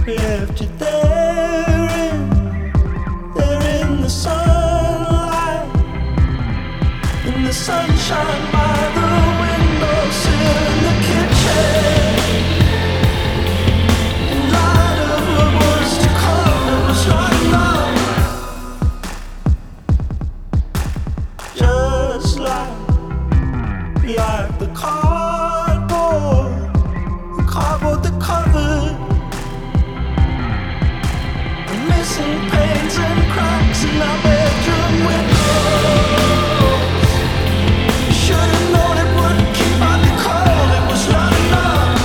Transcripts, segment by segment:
left you there in the sunlight, in the sunshine by the windowsill in the kitchen. In light of what was to come, it was not enough. Just like the cardboard that covered the missing panes and cracks in our bedroom windows. Should've known it wouldn't keep out the cold, it was not enough.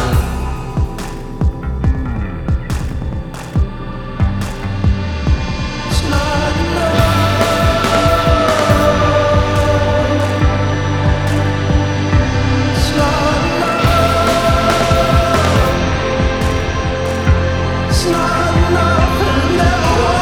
It's not enough. It's not enough, and it never was.